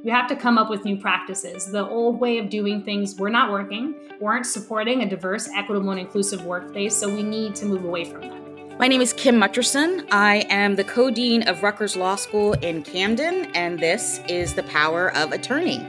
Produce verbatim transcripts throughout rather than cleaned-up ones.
You have to come up with new practices. The old way of doing things were not working, weren't supporting a diverse, equitable, and inclusive workplace, so we need to move away from them. My name is Kim Mutcherson. I am the co-dean of Rutgers Law School in Camden, and this is The Power of Attorney.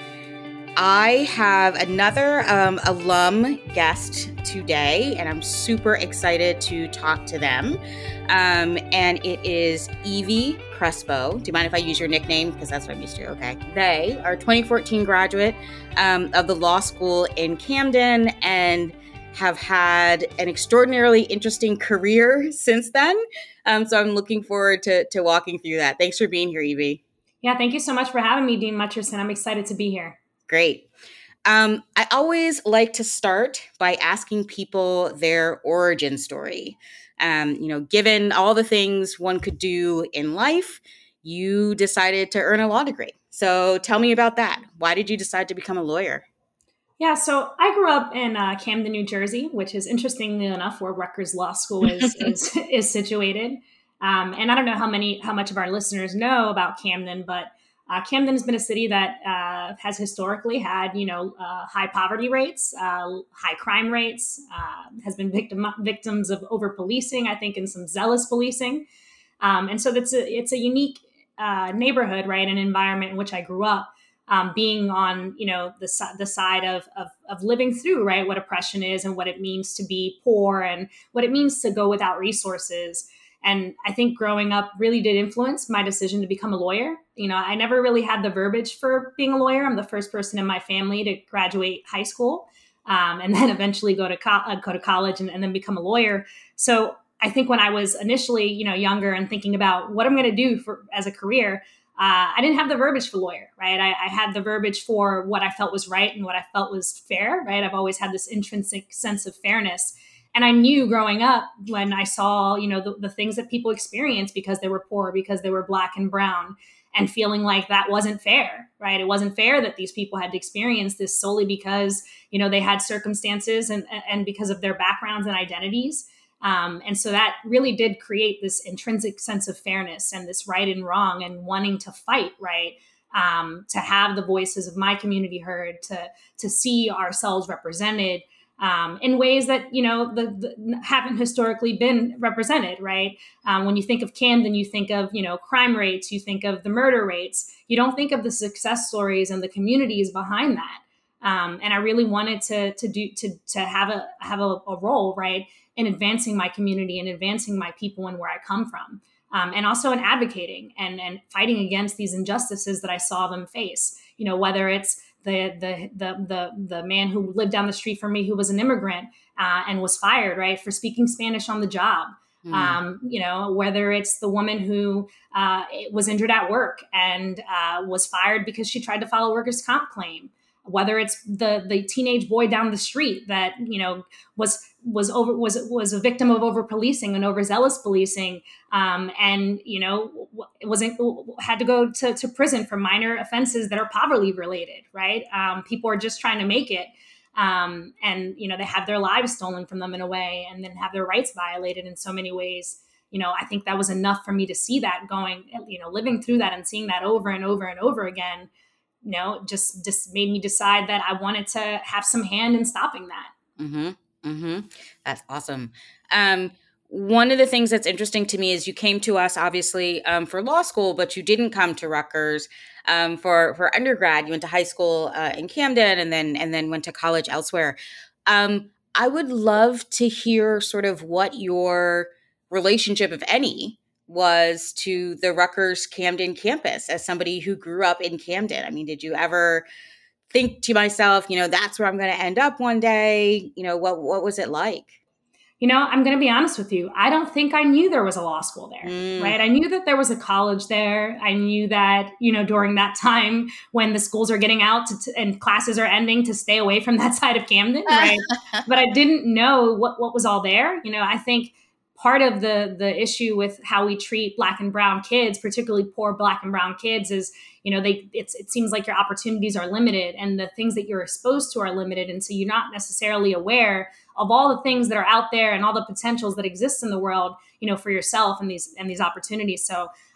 I have another um, alum guest today, and I'm super excited to talk to them. Um, and it is Evie Crespo. Do you mind if I use your nickname? Because that's what I'm used to. Okay. They are a twenty fourteen graduate um, of the law school in Camden and have had an extraordinarily interesting career since then. Um, so I'm looking forward to, to walking through that. Thanks for being here, Evie. Yeah, thank you so much for having me, Dean Mutcherson. I'm excited to be here. Great. Um, I always like to start by asking people their origin story. Um, you know, given all the things one could do in life, you decided to earn a law degree. So tell me about that. Why did you decide to become a lawyer? Yeah, so I grew up in uh, Camden, New Jersey, which is interestingly enough where Rutgers Law School is is, is situated. Um, and I don't know how many, how much of our listeners know about Camden, but uh, Camden has been a city that uh, has historically had, you know, uh, high poverty rates, uh, high crime rates, uh, has been victim victims of over policing, I think, and some zealous policing. Um, and so that's a, it's a unique uh, neighborhood, right? An environment in which I grew up. Um, being on, you know, the the side of, of of living through, right, what oppression is and what it means to be poor and what it means to go without resources. And I think growing up really did influence my decision to become a lawyer. You know, I never really had the verbiage for being a lawyer. I'm the first person in my family to graduate high school um, and then eventually go to co- uh, go to college and, and then become a lawyer. So I think when I was initially, you know, younger and thinking about what I'm going to do for as a career, Uh, I didn't have the verbiage for lawyer, right? I, I had the verbiage for what I felt was right and what I felt was fair, right? I've always had this intrinsic sense of fairness. And I knew growing up when I saw, you know, the, the things that people experience because they were poor, because they were Black and brown, and feeling like that wasn't fair, right? It wasn't fair that these people had to experience this solely because, you know, they had circumstances and, and because of their backgrounds and identities. Um, and so that really did create this intrinsic sense of fairness and this right and wrong and wanting to fight, right? Um, to have the voices of my community heard, to to see ourselves represented um, in ways that, you know, the, the, haven't historically been represented, right? Um, when you think of Camden, you think of, you know, crime rates, you think of the murder rates. You don't think of the success stories and the communities behind that. Um, and I really wanted to to do to to have a have a, a role, right, in advancing my community and advancing my people and where I come from, um, and also in advocating and and fighting against these injustices that I saw them face. You know, whether it's the the the the the man who lived down the street from me who was an immigrant uh, and was fired, right, for speaking Spanish on the job. Mm. Um, you know, whether it's the woman who uh, was injured at work and uh, was fired because she tried to file a workers' comp claim. Whether it's the the teenage boy down the street that, you know, was was over was was a victim of over policing and overzealous policing, um, and you know wasn't had to go to, to prison for minor offenses that are poverty related, right? Um, people are just trying to make it, um, and you know they have their lives stolen from them in a way, and then have their rights violated in so many ways. You know, I think that was enough for me to see that going, you know, living through that and seeing that over and over and over again. You know, just just made me decide that I wanted to have some hand in stopping that. Mm-hmm. Mm-hmm. That's awesome. Um, one of the things that's interesting to me is you came to us obviously um, for law school, but you didn't come to Rutgers um, for for undergrad. You went to high school uh, in Camden, and then and then went to college elsewhere. Um, I would love to hear sort of what your relationship, if any, was to the Rutgers Camden campus as somebody who grew up in Camden. I mean, did you ever think to myself, you know, that's where I'm going to end up one day? You know, what what was it like? You know, I'm going to be honest with you. I don't think I knew there was a law school there, mm. right? I knew that there was a college there. I knew that, you know, during that time when the schools are getting out to t- and classes are ending, to stay away from that side of Camden, right? But I didn't know what, what was all there. You know, I think part of the the issue with how we treat Black and brown kids, particularly poor Black and brown kids, is, you know, they it's it seems like your opportunities are limited and the things that you're exposed to are limited. And so you're not necessarily aware of all the things that are out there and all the potentials that exist in the world, you know, for yourself and these and these opportunities. So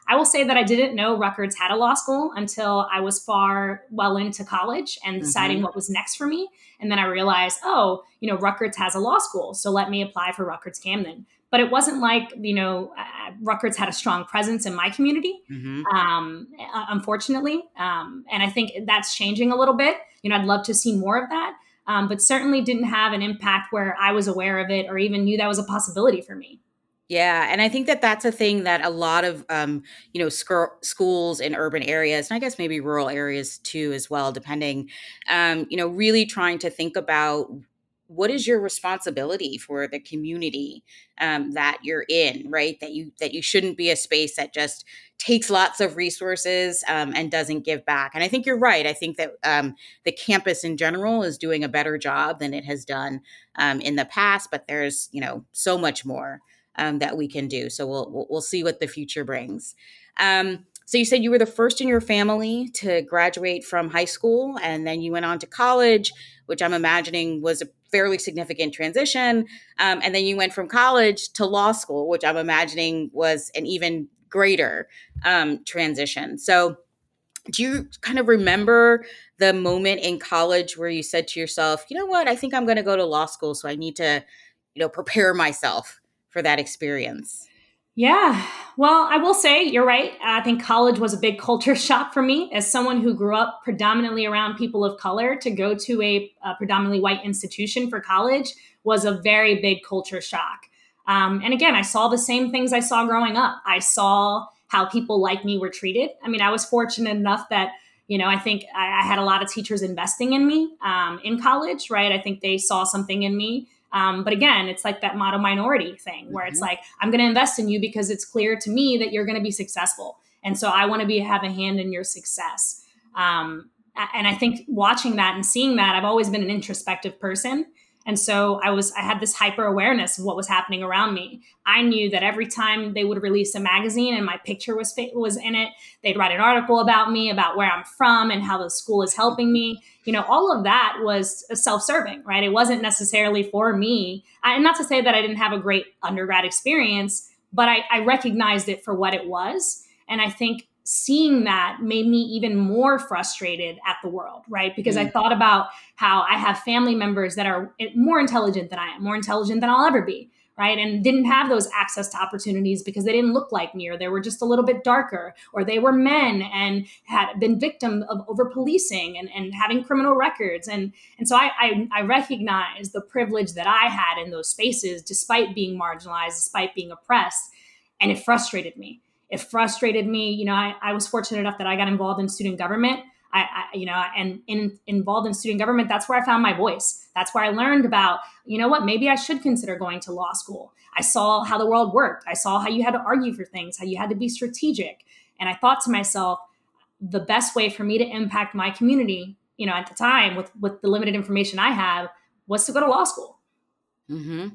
I will say that I didn't know Rutgers had a law school until I was far well into college and deciding Mm-hmm. what was next for me. And then I realized, oh, you know, Rutgers has a law school, so let me apply for Rutgers Camden. But it wasn't like, you know, uh, Rutgers had a strong presence in my community, Mm-hmm. um, unfortunately. Um, and I think that's changing a little bit. You know, I'd love to see more of that, um, but certainly didn't have an impact where I was aware of it or even knew that was a possibility for me. Yeah, and I think that that's a thing that a lot of, um, you know, sc- schools in urban areas, and I guess maybe rural areas too, as well, depending, um, you know, really trying to think about what is your responsibility for the community um, that you're in, right? That you that you shouldn't be a space that just takes lots of resources um, and doesn't give back. And I think you're right. I think that um, the campus in general is doing a better job than it has done um, in the past, but there's, you know, so much more um, that we can do. So we'll, we'll we'll see what the future brings. Um, so you said you were the first in your family to graduate from high school, and then you went on to college, which I'm imagining was a fairly significant transition. Um, and then you went from college to law school, which I'm imagining was an even greater um, transition. So do you kind of remember the moment in college where you said to yourself, you know what, I think I'm going to go to law school, so I need to, you know, prepare myself for that experience? Yeah. Well, I will say you're right. I think college was a big culture shock for me as someone who grew up predominantly around people of color. To go to a, a predominantly white institution for college was a very big culture shock. Um, and again, I saw the same things I saw growing up. I saw how people like me were treated. I mean, I was fortunate enough that, you know, I think I, I had a lot of teachers investing in me um, in college, right? I think they saw something in me. Um, but again, it's like that model minority thing where it's Mhm. like, I'm going to invest in you because it's clear to me that you're going to be successful. And so I want to be have a hand in your success. Um, and I think watching that and seeing that, I've always been an introspective person. And so I was, I had this hyper awareness of what was happening around me. I knew that every time they would release a magazine and my picture was was in it, they'd write an article about me, about where I'm from and how the school is helping me. You know, all of that was self-serving, right? It wasn't necessarily for me. I, and not to say that I didn't have a great undergrad experience, but I, I recognized it for what it was. And I think seeing that made me even more frustrated at the world, right? Because I Mm. thought about how I have family members that are more intelligent than I am, more intelligent than I'll ever be, right? And didn't have those access to opportunities because they didn't look like me, or they were just a little bit darker, or they were men and had been victim of over policing and, and having criminal records. And, and so I, I, I recognize the privilege that I had in those spaces, despite being marginalized, despite being oppressed. And it frustrated me. It frustrated me. You know, I, I was fortunate enough that I got involved in student government. I, I, you know, and in, involved in student government, that's where I found my voice. That's where I learned about, you know what, maybe I should consider going to law school. I saw how the world worked. I saw how you had to argue for things, how you had to be strategic. And I thought to myself, the best way for me to impact my community, you know, at the time with, with the limited information I have, was to go to law school. Mm-hmm.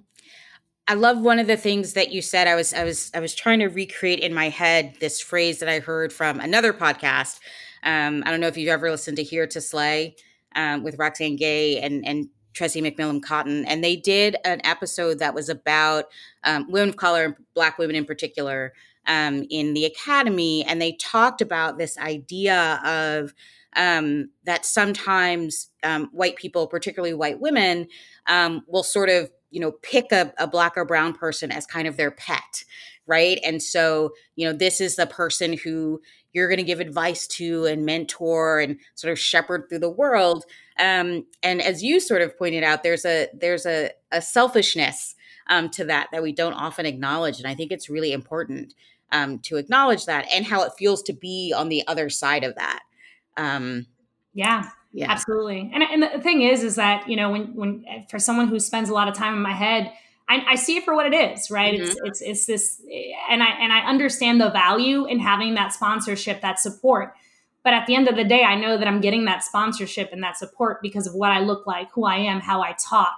I love one of the things that you said. I was I was I was trying to recreate in my head this phrase that I heard from another podcast. Um, I don't know if you've ever listened to Here to Slay um, with Roxane Gay and and Tressie McMillan Cotton, and they did an episode that was about um, women of color and Black women in particular um, in the academy, and they talked about this idea of um, that sometimes um, white people, particularly white women, um, will sort of you know, pick a, a Black or brown person as kind of their pet, right? And so, you know, this is the person who you're going to give advice to and mentor and sort of shepherd through the world. Um, and as you sort of pointed out, there's a there's a, a selfishness um, to that that we don't often acknowledge, and I think it's really important um, to acknowledge that and how it feels to be on the other side of that. Um, Yeah, yeah. absolutely. And, and the thing is, is that, you know, when, when, for someone who spends a lot of time in my head, I, I see it for what it is, right? Mm-hmm. It's, it's, it's this, and I, and I understand the value in having that sponsorship, that support. But at the end of the day, I know that I'm getting that sponsorship and that support because of what I look like, who I am, how I talk.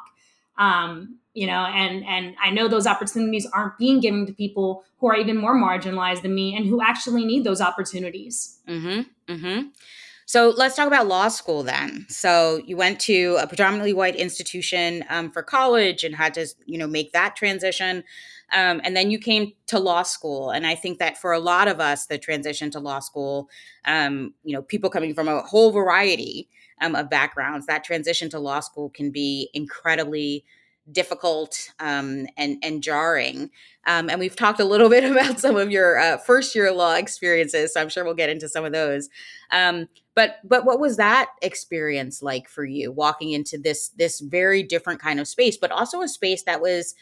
Um, you know, and, and I know those opportunities aren't being given to people who are even more marginalized than me and who actually need those opportunities. Mm-hmm. Mm-hmm. So let's talk about law school then. So you went to a predominantly white institution um, for college and had to, you know, make that transition. Um, and then you came to law school. And I think that for a lot of us, the transition to law school, um, you know, people coming from a whole variety um, of backgrounds, that transition to law school can be incredibly difficult um, and, and jarring. Um, and we've talked a little bit about some of your uh, first year law experiences, so I'm sure we'll get into some of those. Um, but but what was that experience like for you, walking into this this very different kind of space, but also a space that was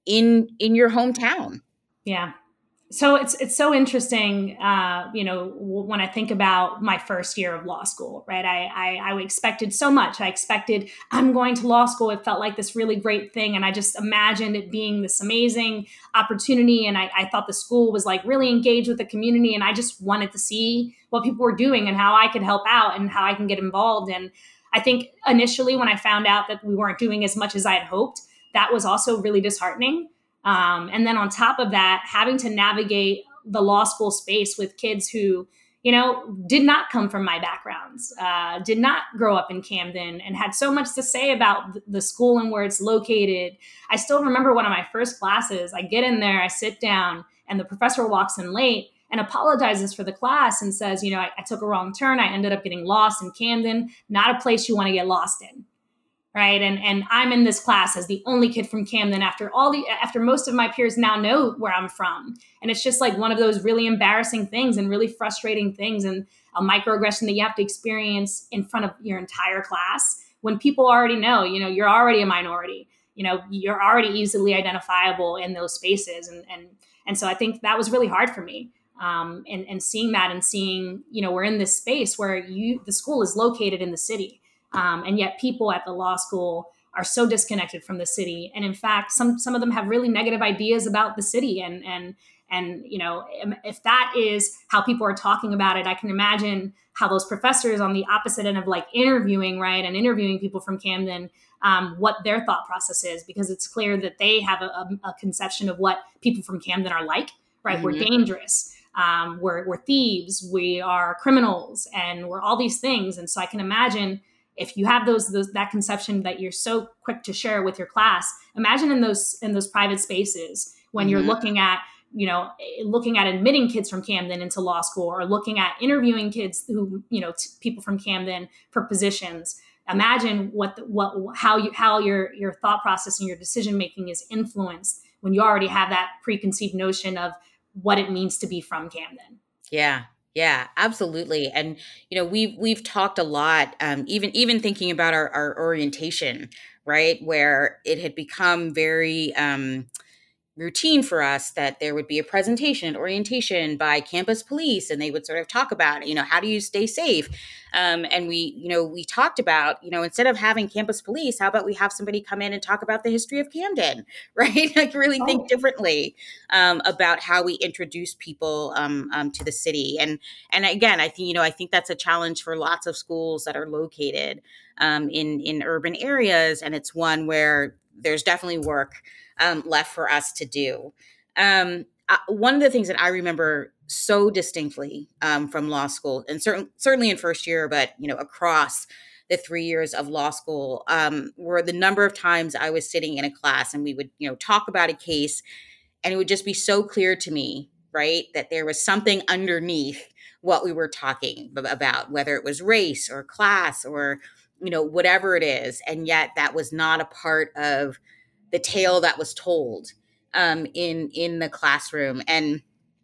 in in your hometown? Yeah. So it's it's so interesting, uh, you know, w- when I think about my first year of law school, right? I, I I expected so much. I expected I'm going to law school. It felt like this really great thing, and I just imagined it being this amazing opportunity. And I, I thought the school was like really engaged with the community, and I just wanted to see what people were doing and how I could help out and how I can get involved. And I think initially when I found out that we weren't doing as much as I had hoped, that was also really disheartening. Um, and then on top of that, having to navigate the law school space with kids who, you know, did not come from my backgrounds, uh, did not grow up in Camden, and had so much to say about th- the school and where it's located. I still remember one of my first classes. I get in there, I sit down, and the professor walks in late and apologizes for the class and says, you know, I, I took a wrong turn. I ended up getting lost in Camden, not a place you want to get lost in. Right. And and I'm in this class as the only kid from Camden after all the after most of my peers now know where I'm from. And it's just like one of those really embarrassing things and really frustrating things, and a microaggression that you have to experience in front of your entire class when people already know, you know, you're already a minority, you know, you're already easily identifiable in those spaces. And and and so I think that was really hard for me. Um, and, and seeing that and seeing, you know, we're in this space where you the school is located in the city. Um, and yet people at the law school are so disconnected from the city. And in fact, some some of them have really negative ideas about the city. And, and, and you know, if that is how people are talking about it, I can imagine how those professors on the opposite end of like interviewing, right, and interviewing people from Camden, um, what their thought process is, because it's clear that they have a, a, a conception of what people from Camden are like, right? Mm-hmm. We're dangerous. Um, we're, we're thieves. We are criminals, and we're all these things. And so I can imagine, if you have those, those that conception that you're so quick to share with your class, imagine in those in those private spaces when mm-hmm. you're looking at, you know, looking at admitting kids from Camden into law school, or looking at interviewing kids who, you know, t- people from Camden for positions. Imagine what the, what how you how your your thought process and your decision making is influenced when you already have that preconceived notion of what it means to be from Camden. Yeah. Yeah, absolutely. And, you know, we've, we've talked a lot, um, even, even thinking about our, our orientation, right, where it had become very, um, routine for us that there would be a presentation, orientation by campus police, and they would sort of talk about, you know, how do you stay safe? Um, and we, you know, we talked about, you know, instead of having campus police, how about we have somebody come in and talk about the history of Camden, right? Like really think oh. differently um, about how we introduce people um, um, to the city. And, and again, I think, you know, I think that's a challenge for lots of schools that are located um, in, in urban areas. And it's one where there's definitely work Um, left for us to do. Um, uh, one of the things that I remember so distinctly um, from law school, and certain, certainly in first year, but you know across the three years of law school, um, were the number of times I was sitting in a class and we would you know talk about a case, and it would just be so clear to me, right, that there was something underneath what we were talking about, whether it was race or class or you know whatever it is, and yet that was not a part of the tale that was told um, in in the classroom. And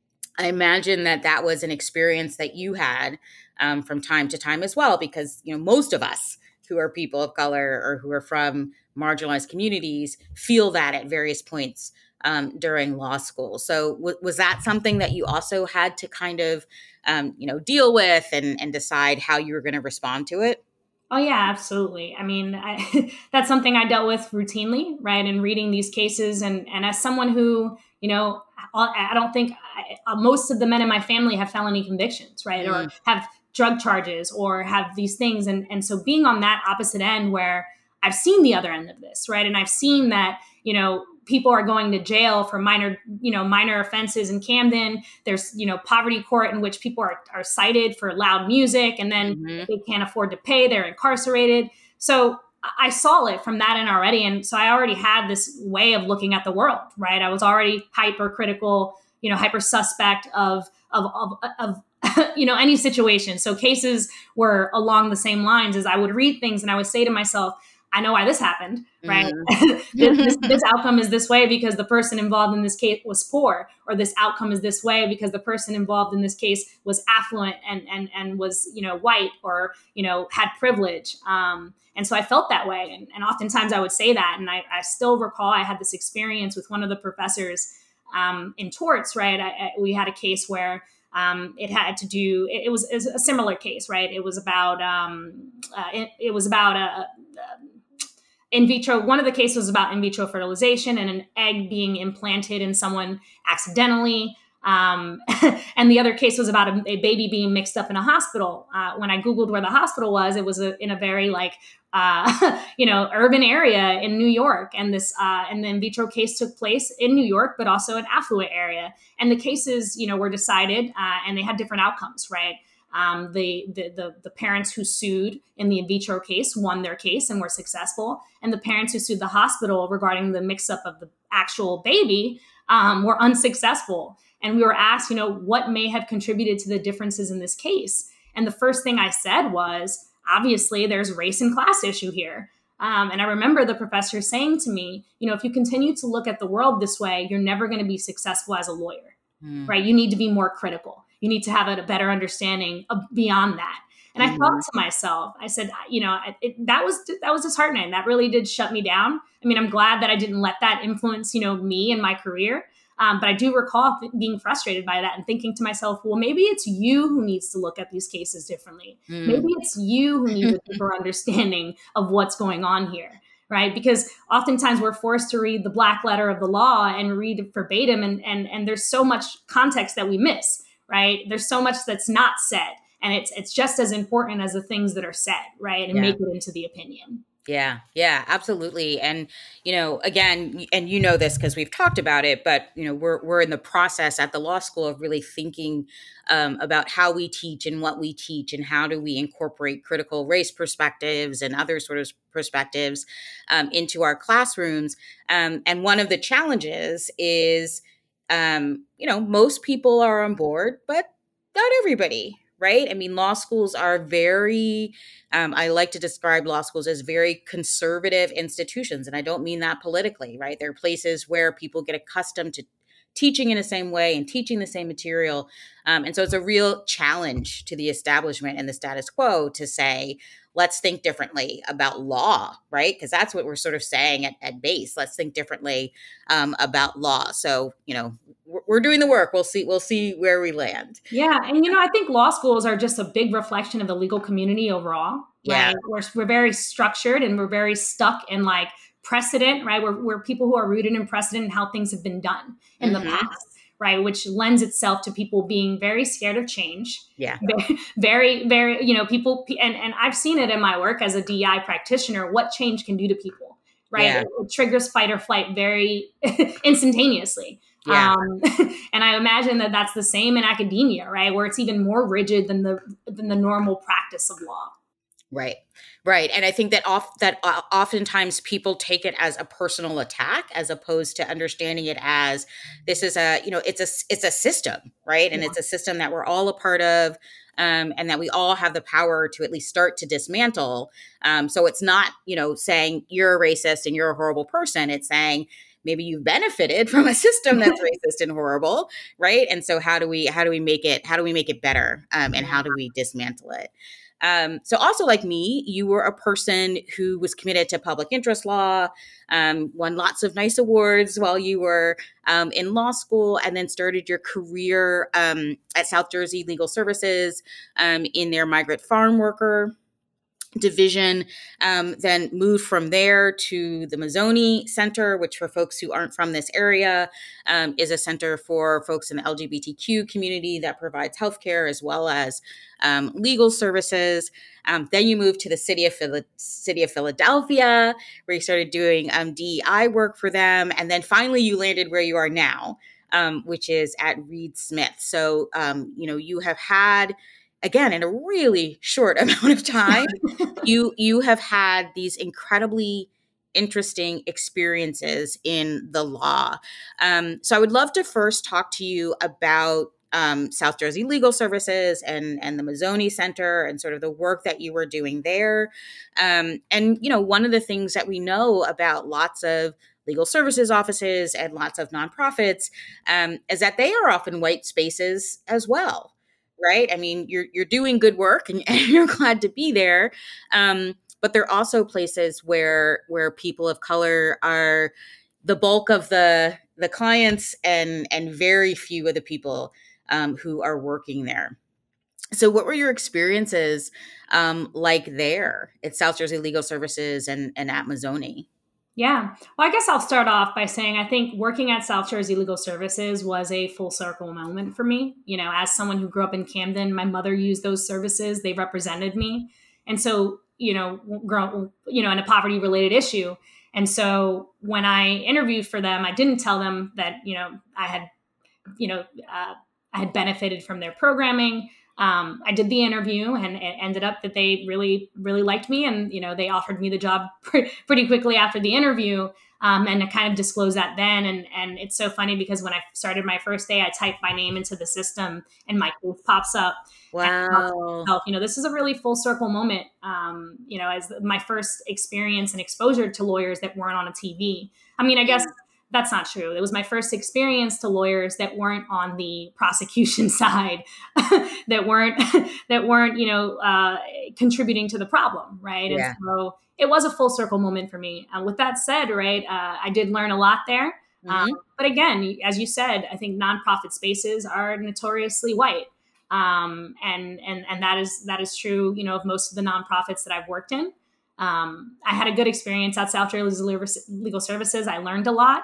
I imagine that that was an experience that you had um, from time to time as well, because you know most of us who are people of color or who are from marginalized communities feel that at various points um, during law school. So w- was that something that you also had to kind of um, you know deal with and, and decide how you were going to respond to it? Oh, yeah, absolutely. I mean, I, that's something I dealt with routinely, right? In reading these cases. And, and as someone who, you know, I, I don't think I, most of the men in my family have felony convictions, right? Mm. Or have drug charges or have these things. And, and so being on that opposite end where I've seen the other end of this, right? And I've seen that, you know, people are going to jail for minor, you know, minor offenses in Camden. There's, you know, poverty court in which people are, are cited for loud music, and then mm-hmm. if they can't afford to pay, they're incarcerated. So I saw it from that end already. And so I already had this way of looking at the world, right? I was already hypercritical, you know, hyper suspect of, of, of, of you know, any situation. So cases were along the same lines as I would read things and I would say to myself, I know why this happened, right? Mm. this, this, this outcome is this way because the person involved in this case was poor, or this outcome is this way because the person involved in this case was affluent and and and was, you know, white, or, you know, had privilege. Um, and so I felt that way. And, and oftentimes I would say that. And I, I still recall I had this experience with one of the professors um, in torts, right? I, I, we had a case where Um, it had to do, it, it, was, it was a similar case, right? It was about, um, uh, it, it was about a, a in vitro, one of the cases was about in vitro fertilization and an egg being implanted in someone accidentally. Um, and the other case was about a, a baby being mixed up in a hospital. Uh, when I Googled where the hospital was, it was a, in a very like, uh, you know, urban area in New York. And this, uh, and the in vitro case took place in New York, but also an affluent area. And the cases, you know, were decided uh, and they had different outcomes, right? Um, the, the, the, the parents who sued in the in vitro case won their case and were successful. And the parents who sued the hospital regarding the mix up of the actual baby um, were unsuccessful. And we were asked, you know, what may have contributed to the differences in this case? And the first thing I said was, obviously, there's race and class issue here. Um, and I remember the professor saying to me, you know, if you continue to look at the world this way, you're never going to be successful as a lawyer, mm. right? You need to be more critical. You need to have a, a better understanding of beyond that. And mm-hmm. I thought to myself, I said, you know, it, that was that was disheartening. That really did shut me down. I mean, I'm glad that I didn't let that influence, you know, me and my career. Um, but I do recall th- being frustrated by that and thinking to myself, well, maybe it's you who needs to look at these cases differently. Mm. Maybe it's you who needs a deeper understanding of what's going on here, right? Because oftentimes we're forced to read the black letter of the law and read it verbatim, and, and, and there's so much context that we miss, right? There's so much that's not said, and it's it's just as important as the things that are said, right? And yeah. make it into the opinion. Yeah, yeah, absolutely. And, you know, again, and you know this because we've talked about it, but, you know, we're we're in the process at the law school of really thinking um, about how we teach and what we teach and how do we incorporate critical race perspectives and other sort of perspectives um, into our classrooms. Um, and one of the challenges is, um, you know, most people are on board, but not everybody. Right? I mean, law schools are very, um, I like to describe law schools as very conservative institutions. And I don't mean that politically, right? They're places where people get accustomed to teaching in the same way and teaching the same material. Um, and so it's a real challenge to the establishment and the status quo to say, let's think differently about law, right? Because that's what we're sort of saying at, at base. Let's think differently um, about law. So, you know, we're, we're doing the work. We'll see. We'll see where we land. Yeah, and you know, I think law schools are just a big reflection of the legal community overall. Yeah, right? We're we're very structured and we're very stuck in like precedent, right? We're we're people who are rooted in precedent and how things have been done in mm-hmm. the past. Right, which lends itself to people being very scared of change. Yeah, very, very, you know, people, and and I've seen it in my work as a D E I practitioner. What change can do to people, right? Yeah. It, it triggers fight or flight very instantaneously. Yeah. Um, and I imagine that that's the same in academia, right, where it's even more rigid than the than the normal practice of law. Right. Right. And I think that off that uh, oftentimes people take it as a personal attack as opposed to understanding it as this is a, you know, it's a, it's a system, right? And yeah. it's a system that we're all a part of um, and that we all have the power to at least start to dismantle. Um, so it's not, you know, saying you're a racist and you're a horrible person. It's saying maybe you've benefited from a system that's racist and horrible, right? And so how do we, how do we make it, how do we make it better? Um, and how do we dismantle it? Um, so also like me, you were a person who was committed to public interest law, um, won lots of nice awards while you were um, in law school, and then started your career um, at South Jersey Legal Services um, in their migrant farm worker division, um, then moved from there to the Mazzoni Center, which for folks who aren't from this area, um, is a center for folks in the L G B T Q community that provides healthcare as well as um, legal services. Um, then you moved to the city of, Phila- city of Philadelphia, where you started doing um, D E I work for them. And then finally you landed where you are now, um, which is at Reed Smith. So, um, you know, you have had again, in a really short amount of time, you you have had these incredibly interesting experiences in the law. Um, so I would love to first talk to you about um, South Jersey Legal Services and and the Mazzoni Center and sort of the work that you were doing there. Um, and you know, one of the things that we know about lots of legal services offices and lots of nonprofits um, is that they are often white spaces as well. Right. I mean, you're you're doing good work and, and you're glad to be there. Um, but they're also places where where people of color are the bulk of the the clients and and very few of the people um, who are working there. So what were your experiences um, like there at South Jersey Legal Services and, and at Mazzoni? Yeah. Well, I guess I'll start off by saying I think working at South Jersey Legal Services was a full circle moment for me. You know, as someone who grew up in Camden, my mother used those services. They represented me. And so, you know, grow, you know, in a poverty related issue. And so when I interviewed for them, I didn't tell them that, you know, I had, you know, uh, I had benefited from their programming. Um, I did the interview and it ended up that they really, really liked me. And, you know, they offered me the job pre- pretty quickly after the interview. Um, and I kind of disclosed that then. And, and it's so funny because when I started my first day, I typed my name into the system and my case pops up. Wow. Myself, you know, this is a really full circle moment, um, you know, as my first experience and exposure to lawyers that weren't on a T V. I mean, I guess that's not true. It was my first experience to lawyers that weren't on the prosecution side, that weren't, that weren't, you know, uh, contributing to the problem. Right. Yeah. And so it was a full circle moment for me. Uh, with that said, right, uh, I did learn a lot there. Mm-hmm. Um, but again, as you said, I think nonprofit spaces are notoriously white. Um, and, and, and that is, that is true, you know, of most of the nonprofits that I've worked in. Um, I had a good experience at South Jersey Legal Services. I learned a lot.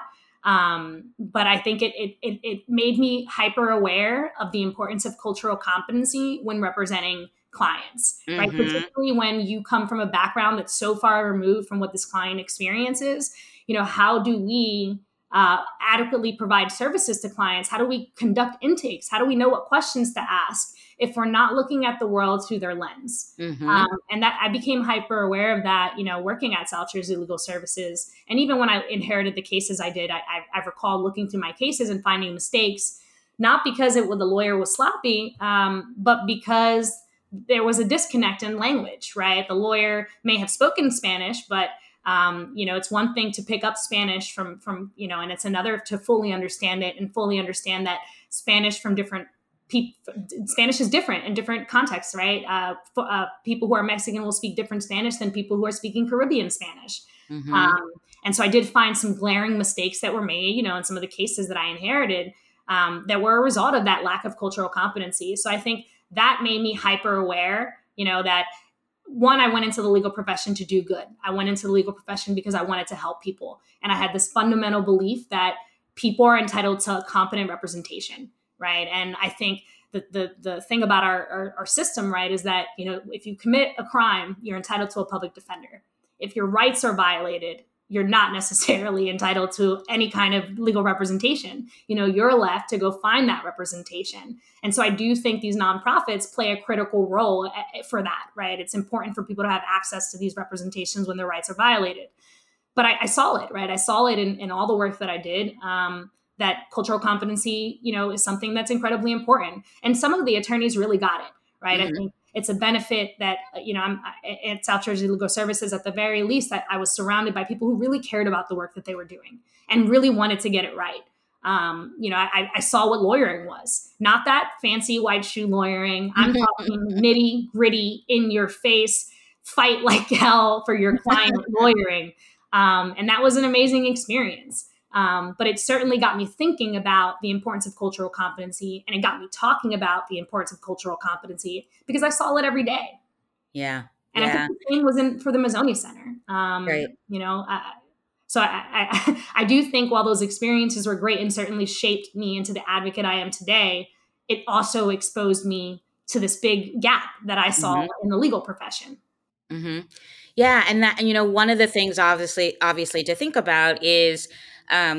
Um, but I think it, it, it, it made me hyper aware of the importance of cultural competency when representing clients, mm-hmm. right? Particularly when you come from a background that's so far removed from what this client experiences. You know, how do we uh, adequately provide services to clients? How do we conduct intakes? How do we know what questions to ask if we're not looking at the world through their lens? Mm-hmm. Um, and that I became hyper aware of that, you know, working at South Jersey Legal Services. And even when I inherited the cases I did, I, I, I recall looking through my cases and finding mistakes, not because it, the lawyer was sloppy, um, but because there was a disconnect in language, right? The lawyer may have spoken Spanish, but Um, you know, it's one thing to pick up Spanish from, from, you know, and it's another to fully understand it and fully understand that Spanish from different people, Spanish is different in different contexts, right? Uh, f- uh, people who are Mexican will speak different Spanish than people who are speaking Caribbean Spanish. Mm-hmm. Um, and so I did find some glaring mistakes that were made, you know, in some of the cases that I inherited um, that were a result of that lack of cultural competency. So I think that made me hyper aware, you know, that one, I went into the legal profession to do good. I went into the legal profession because I wanted to help people. And I had this fundamental belief that people are entitled to competent representation, right? And I think the the, the thing about our, our, our system, right, is that, you know, if you commit a crime, you're entitled to a public defender. If your rights are violated, you're not necessarily entitled to any kind of legal representation. You know, you're left to go find that representation. And so I do think these nonprofits play a critical role for that, right? It's important for people to have access to these representations when their rights are violated. But I, I saw it, right? I saw it in, in all the work that I did, um, that cultural competency, you know, is something that's incredibly important. And some of the attorneys really got it, right? Mm-hmm. I think it's a benefit that, you know, I'm at South Jersey Legal Services, at the very least, I, I was surrounded by people who really cared about the work that they were doing and really wanted to get it right. Um, you know, I, I saw what lawyering was, not that fancy white shoe lawyering. I'm talking nitty gritty, in your face, fight like hell for your client lawyering. Um, and that was an amazing experience. Um, but it certainly got me thinking about the importance of cultural competency, and it got me talking about the importance of cultural competency because I saw it every day. Yeah. And yeah. I think the same was in for the Mazzoni Center. Um, right. You know, uh, so I, I, I do think while those experiences were great and certainly shaped me into the advocate I am today, it also exposed me to this big gap that I saw mm-hmm. in the legal profession. Mm-hmm. Yeah. And that, you know, one of the things obviously, obviously to think about is, Um,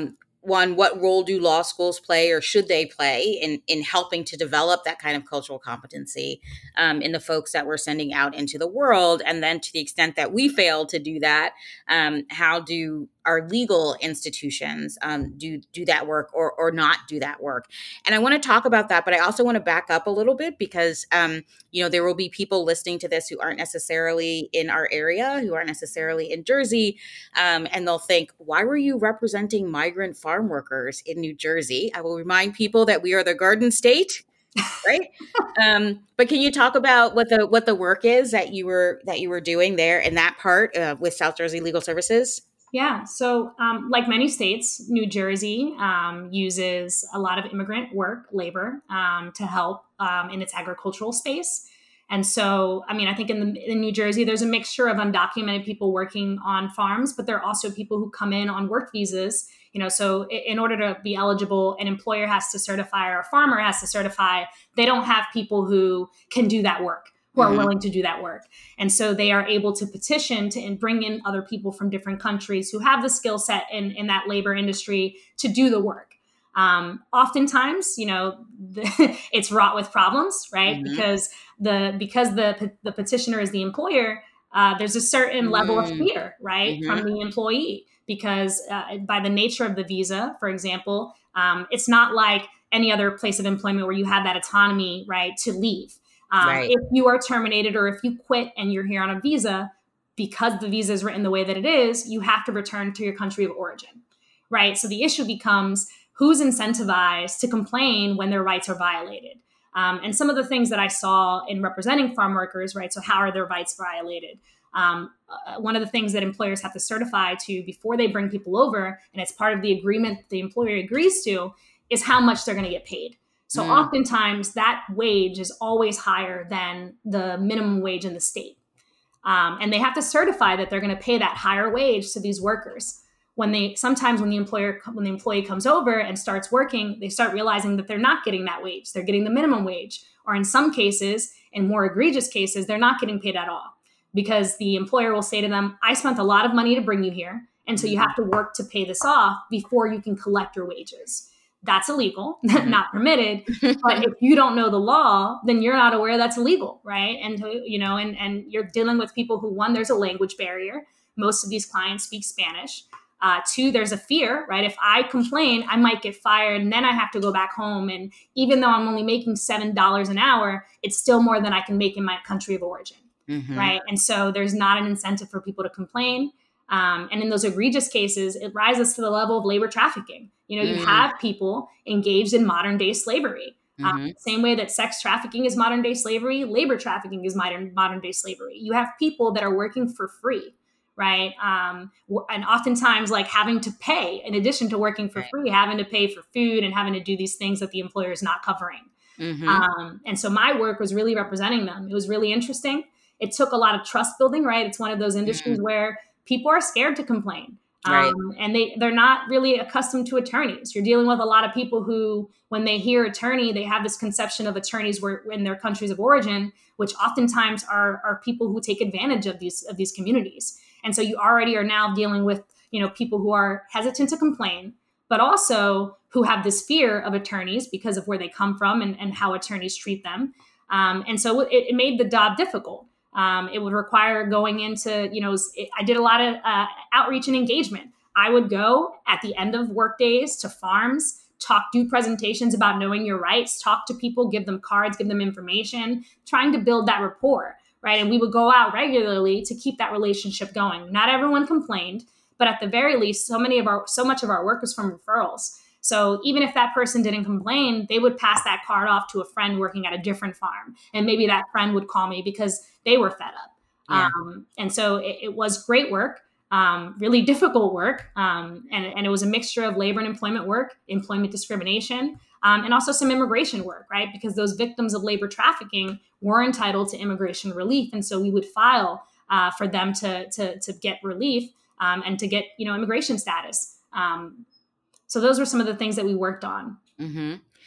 one, what role do law schools play, or should they play in in helping to develop that kind of cultural competency um, in the folks that we're sending out into the world? And then, to the extent that we fail to do that, um, how do our legal institutions um, do do that work, or or not do that work? And I want to talk about that, but I also want to back up a little bit, because um, you know, there will be people listening to this who aren't necessarily in our area, who aren't necessarily in Jersey, um, and they'll think, why were you representing migrant farm workers in New Jersey? I will remind people that we are the Garden State, right? um, but can you talk about what the what the work is that you were that you were doing there in that part uh, with South Jersey Legal Services? Yeah. So, um, like many states, New Jersey um, uses a lot of immigrant work, labor, um, to help um, in its agricultural space. And so, I mean, I think in, the, in New Jersey, there's a mixture of undocumented people working on farms, but there are also people who come in on work visas. You know, so in order to be eligible, an employer has to certify, or a farmer has to certify. They don't have people who can do that work, who are mm-hmm. willing to do that work. And so they are able to petition to and bring in other people from different countries who have the skill set in, in that labor industry to do the work. Um, oftentimes, you know, the, it's wrought with problems, right? Mm-hmm. Because the because the the petitioner is the employer, uh, there's a certain mm-hmm. level of fear, right, mm-hmm. from the employee, because uh, by the nature of the visa, for example, um, it's not like any other place of employment where you have that autonomy, right, to leave. Um, right. If you are terminated, or if you quit and you're here on a visa, because the visa is written the way that it is, you have to return to your country of origin, right? So the issue becomes, who's incentivized to complain when their rights are violated? Um, and some of the things that I saw in representing farm workers, right? So how are their rights violated? Um, uh, one of the things that employers have to certify to before they bring people over, and it's part of the agreement the employer agrees to, is how much they're going to get paid. So mm. oftentimes that wage is always higher than the minimum wage in the state. Um, and they have to certify that they're going to pay that higher wage to these workers. When they sometimes when the employer when the employee comes over and starts working, they start realizing that they're not getting that wage. They're getting the minimum wage, or in some cases, in more egregious cases, they're not getting paid at all, because the employer will say to them, "I spent a lot of money to bring you here, and so you have to work to pay this off before you can collect your wages." That's illegal, not permitted. But if you don't know the law, then you're not aware that's illegal, right? And you know, and and you're dealing with people who, one, there's a language barrier. Most of these clients speak Spanish. Uh, two, there's a fear, right? If I complain, I might get fired, and then I have to go back home. And even though I'm only making seven dollars an hour, it's still more than I can make in my country of origin, mm-hmm. right? And so there's not an incentive for people to complain. Um, and in those egregious cases, it rises to the level of labor trafficking. You know, mm. you have people engaged in modern day slavery. Mm-hmm. Um, same way that sex trafficking is modern day slavery, labor trafficking is modern modern day slavery. You have people that are working for free. Right. Um, and oftentimes, like, having to pay, in addition to working for free, having to pay for food and having to do these things that the employer is not covering. Mm-hmm. Um, and so my work was really representing them. It was really interesting. It took a lot of trust building. Right. It's one of those industries mm-hmm. where people are scared to complain. Right. Um, and they, they're not really accustomed to attorneys. You're dealing with a lot of people who, when they hear attorney, they have this conception of attorneys were in their countries of origin, which oftentimes are, are people who take advantage of these of these communities. And so you already are now dealing with, you know, people who are hesitant to complain, but also who have this fear of attorneys because of where they come from and, and how attorneys treat them. Um, and so it, it made the job difficult. Um, it would require going into, you know, it, I did a lot of uh, outreach and engagement. I would go at the end of work days to farms, talk, do presentations about knowing your rights, talk to people, give them cards, give them information, trying to build that rapport. Right. And we would go out regularly to keep that relationship going. Not everyone complained, but at the very least, so many of our so much of our work was from referrals. So even if that person didn't complain, they would pass that card off to a friend working at a different farm. And maybe that friend would call me because they were fed up. Yeah. Um, and so it, it was great work, um, really difficult work. Um, and, and it was a mixture of labor and employment work, employment discrimination, um, and also some immigration work, right? Because those victims of labor trafficking were entitled to immigration relief. And so we would file uh, for them to, to, to get relief um, and to get, you know, immigration status. Um, so those were some of the things that we worked on. Mm-hmm.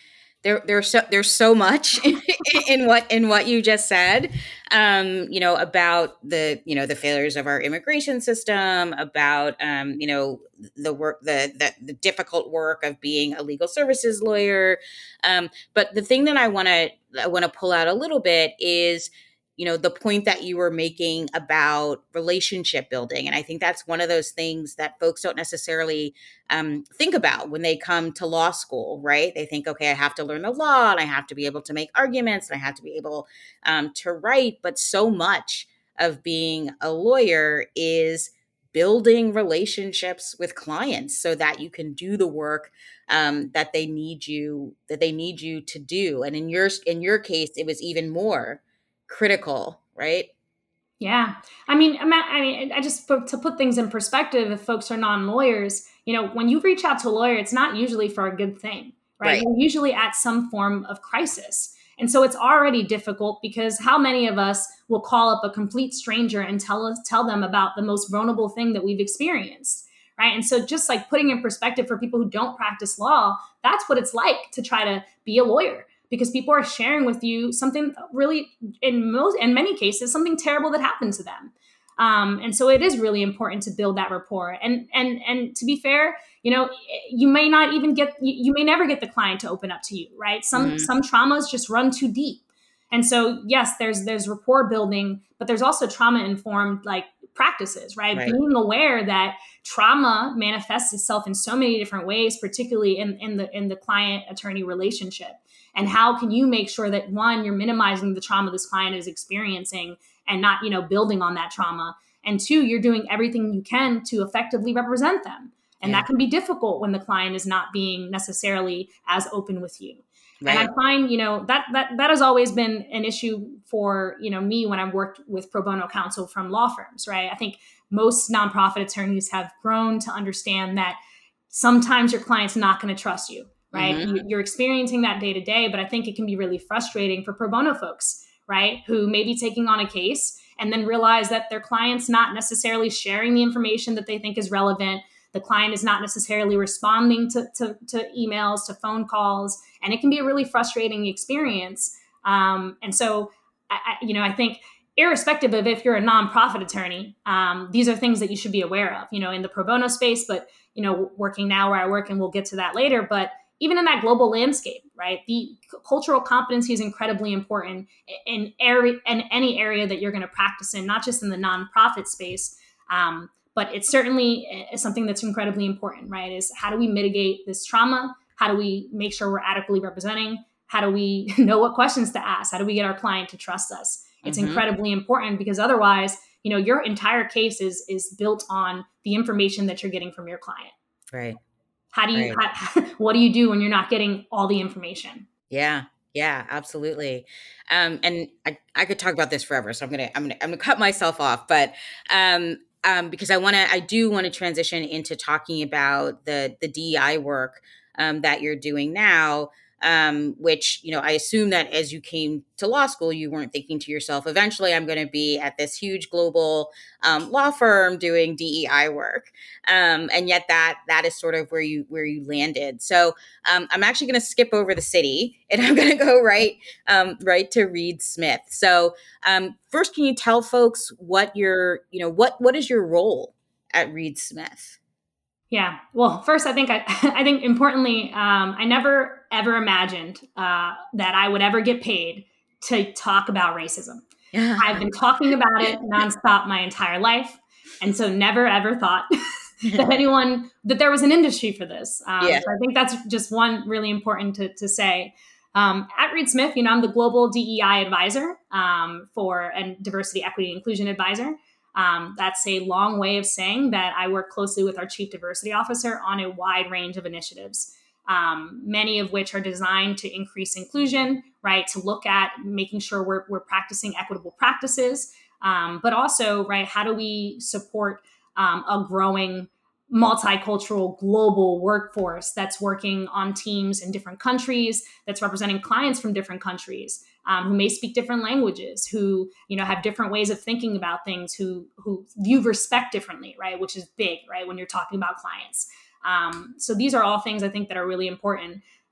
there there's so there's so much in, in what in what you just said, um, you know, about the you know the failures of our immigration system, about um, you know the work the, the the difficult work of being a legal services lawyer. Um, but the thing that I want to I want to pull out a little bit is, you know, the point that you were making about relationship building. And I think that's one of those things that folks don't necessarily um, think about when they come to law school, right? They think, okay, I have to learn the law and I have to be able to make arguments and I have to be able um, to write. But so much of being a lawyer is building relationships with clients so that you can do the work um, that they need you, that they need you to do. And in your, in your case, it was even more critical, right? Yeah. I mean, I mean, I just, to put things in perspective, if folks are non-lawyers, you know, when you reach out to a lawyer, it's not usually for a good thing, right? Right. You're usually at some form of crisis. And so it's already difficult because how many of us will call up a complete stranger and tell us, tell them about the most vulnerable thing that we've experienced, right? And so just like putting in perspective for people who don't practice law, that's what it's like to try to be a lawyer. Because people are sharing with you something really, in most, in many cases, something terrible that happened to them. Um, and so it is really important to build that rapport. And and and to be fair, you know, you may not even get, you, you may never get the client to open up to you, right? Some mm-hmm. some traumas just run too deep. And so yes, there's there's rapport building, but there's also trauma informed like practices, right? right? Being aware that trauma manifests itself in so many different ways, particularly in in the in the client attorney relationship. And how can you make sure that, one, you're minimizing the trauma this client is experiencing and not, you know, building on that trauma. And two, you're doing everything you can to effectively represent them. And yeah. that can be difficult when the client is not being necessarily as open with you. Right. And I find, you know, that that that has always been an issue for, you know, me when I've worked with pro bono counsel from law firms, right? I think most nonprofit attorneys have grown to understand that sometimes your client's not going to trust you. Right. Mm-hmm. You're experiencing that day to day, but I think it can be really frustrating for pro bono folks, right, who may be taking on a case and then realize that their client's not necessarily sharing the information that they think is relevant. The client is not necessarily responding to, to, to emails, to phone calls, and it can be a really frustrating experience. Um, and so, I, I, you know, I think irrespective of if you're a nonprofit attorney, um, these are things that you should be aware of, you know, in the pro bono space, but, you know, working now where I work, and we'll get to that later, but even in that global landscape, right? The cultural competency is incredibly important in, area, in any area that you're going to practice in, not just in the nonprofit space, um, but it's certainly something that's incredibly important, right? Is how do we mitigate this trauma? How do we make sure we're adequately representing? How do we know what questions to ask? How do we get our client to trust us? It's mm-hmm. incredibly important because otherwise, you know, your entire case is is built on the information that you're getting from your client. Right. How do you, right. how, what do you do when you're not getting all the information? Yeah, yeah, absolutely. Um, and I, I could talk about this forever. So I'm going to, I'm going to, I'm going to cut myself off, but, um, um, because I want to, I do want to transition into talking about the, the D E I work, um, that you're doing now. Um, which, you know, I assume that as you came to law school, you weren't thinking to yourself, eventually I'm going to be at this huge global um, law firm doing D E I work. Um, and yet that that is sort of where you where you landed. So um, I'm actually going to skip over the city and I'm going to go right um, right to Reed Smith. So um, first, can you tell folks what your, you know, what what is your role at Reed Smith? Yeah. Well, first, I think I, I think importantly, um, I never ever imagined uh, that I would ever get paid to talk about racism. Yeah. I've been talking about it nonstop my entire life, and so never ever thought that anyone that there was an industry for this. Um, yeah. So I think that's just one really important to, to say. Um, at Reed Smith, you know, I'm the global D E I advisor um, for and diversity, equity, and inclusion advisor. Um, that's a long way of saying that I work closely with our chief diversity officer on a wide range of initiatives, um, many of which are designed to increase inclusion, right? To look at making sure we're, we're practicing equitable practices, um, but also, right, how do we support um, a growing multicultural global workforce that's working on teams in different countries, that's representing clients from different countries, um, who may speak different languages, who, you know, have different ways of thinking about things, who who view respect differently, right? Which is big, right? When you're talking about clients. Um, so these are all things I think that are really important.